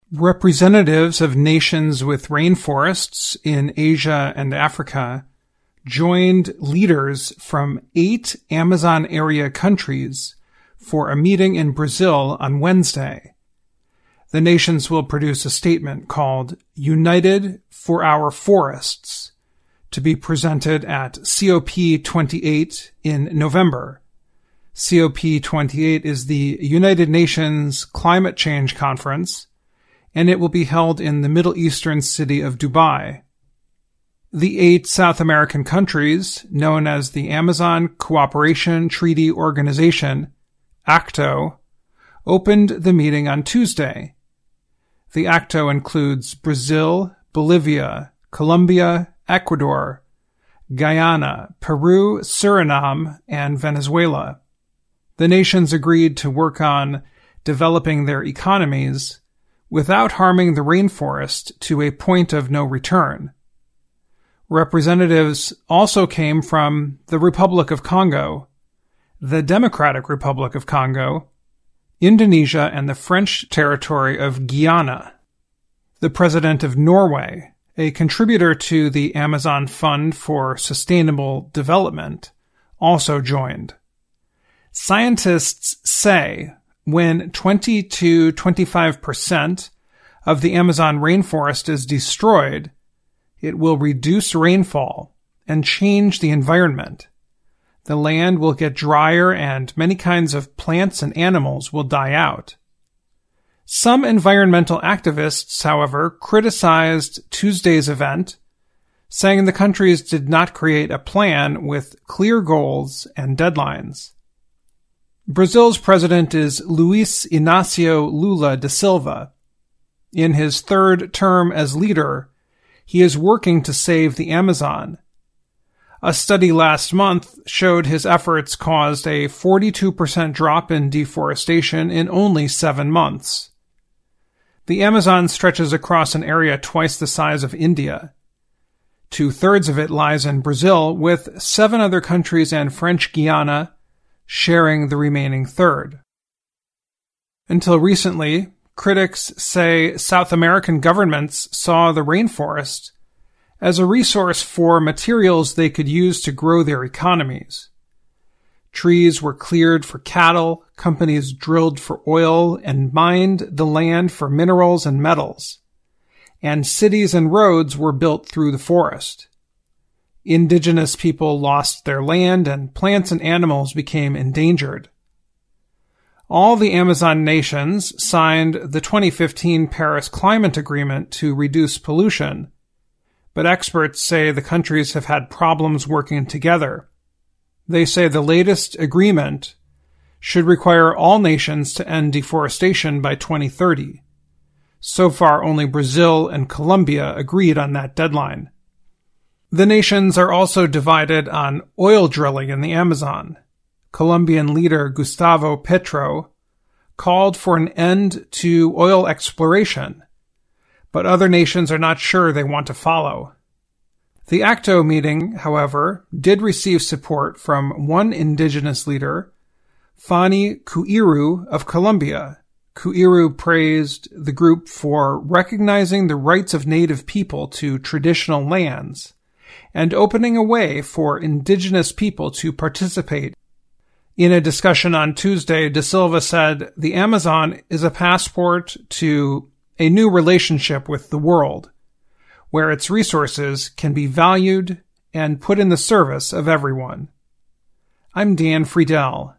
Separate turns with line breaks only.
Representatives of nations with rainforests in Asia and Africa joined leaders from 8 Amazon area countries for a meeting in Brazil on Wednesday. The nations will produce a statement called United for Our Forests to be presented at COP28 in November. COP28 is the United Nations Climate Change Conference, and it will be held in the Middle Eastern city of Dubai. The 8 South American countries, known as the Amazon Cooperation Treaty Organization, ACTO, opened the meeting on Tuesday. The ACTO includes Brazil, Bolivia, Colombia, Ecuador, Guyana, Peru, Suriname, and Venezuela. The nations agreed to work on developing their economies without harming the rainforest to a point of no return. Representatives also came from the Republic of Congo, the Democratic Republic of Congo, Indonesia, and the French territory of Guyana. The president of Norway, a contributor to the Amazon Fund for Sustainable Development, also joined. Scientists say when 20 to 25% of the Amazon rainforest is destroyed, it will reduce rainfall and change the environment. The land will get drier and many kinds of plants and animals will die out. Some environmental activists, however, criticized Tuesday's event, saying the countries did not create a plan with clear goals and deadlines. Brazil's president is Luiz Inácio Lula da Silva. In his 3rd term as leader, he is working to save the Amazon. A study last month showed his efforts caused a 42% drop in deforestation in only 7 months. The Amazon stretches across an area twice the size of India. 2/3 of it lies in Brazil, with 7 other countries and French Guiana sharing the remaining third. Until recently, critics say South American governments saw the rainforest as a resource for materials they could use to grow their economies. Trees were cleared for cattle, companies drilled for oil and mined the land for minerals and metals, and cities and roads were built through the forest. Indigenous people lost their land, and plants and animals became endangered. All the Amazon nations signed the 2015 Paris Climate Agreement to reduce pollution, but experts say the countries have had problems working together. They say the latest agreement should require all nations to end deforestation by 2030. So far, only Brazil and Colombia agreed on that deadline. The nations are also divided on oil drilling in the Amazon. Colombian leader Gustavo Petro called for an end to oil exploration, but other nations are not sure they want to follow. The ACTO meeting, however, did receive support from one indigenous leader, Fani Cuiru of Colombia. Cuiru praised the group for recognizing the rights of native people to traditional lands and opening a way for indigenous people to participate. In a discussion on Tuesday, Da Silva said, "The Amazon is a passport to a new relationship with the world, where its resources can be valued and put in the service of everyone." I'm Dan Friedel.